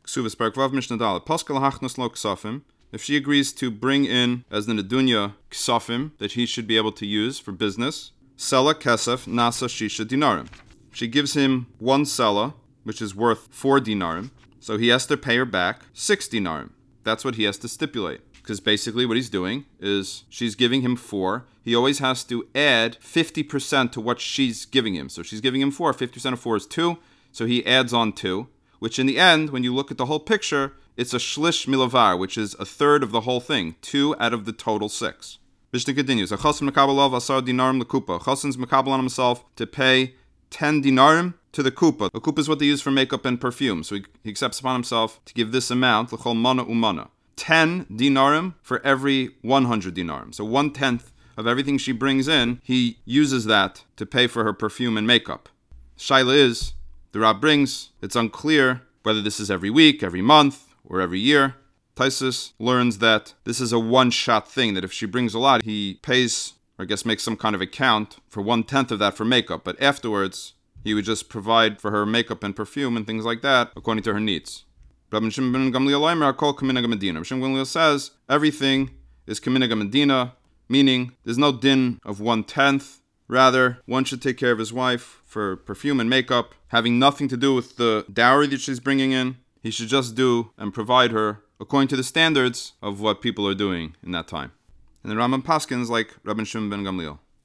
Ksuvas Parak Vav Mishnah Dalet. Pascal hachnos lo ksafim. If she agrees to bring in, as the nedunya, ksafim, that he should be able to use for business, sela kesef nasa shisha dinarim. She gives him one sela, which is worth 4 dinarim, so he has to pay her back 6 dinarim. That's what he has to stipulate. Because basically what he's doing is she's giving him 4. He always has to add 50% to what she's giving him. So she's giving him 4. 50% of 4 is 2. So he adds on 2, which in the end, when you look at the whole picture, it's a shlish milavar, which is a third of the whole thing. 2 out of the total 6. Mishnah continues. A chassan mekabel lav asar dinarim lekupa. Chassan's mekabel on himself to pay 10 dinarim to the kupa. The kupa is what they use for makeup and perfume. So he accepts upon himself to give this amount, l'chol mana umana. 10 dinarim for every 100 dinarim. So 1/10 of everything she brings in, he uses that to pay for her perfume and makeup. Shaila is, the Rab brings, it's unclear whether this is every week, every month, or every year. Taisus learns that this is a one-shot thing, that if she brings a lot, he pays, or I guess makes some kind of account for 1/10 of that for makeup. But afterwards, he would just provide for her makeup and perfume and things like that according to her needs. Rabbi Shimon ben Gamliel says everything is Kaminag Medina, meaning there's no din of 1/10. Rather, one should take care of his wife for perfume and makeup, having nothing to do with the dowry that she's bringing in. He should just do and provide her according to the standards of what people are doing in that time. And the Rambam paskins like Rabbi Shimon ben Gamliel.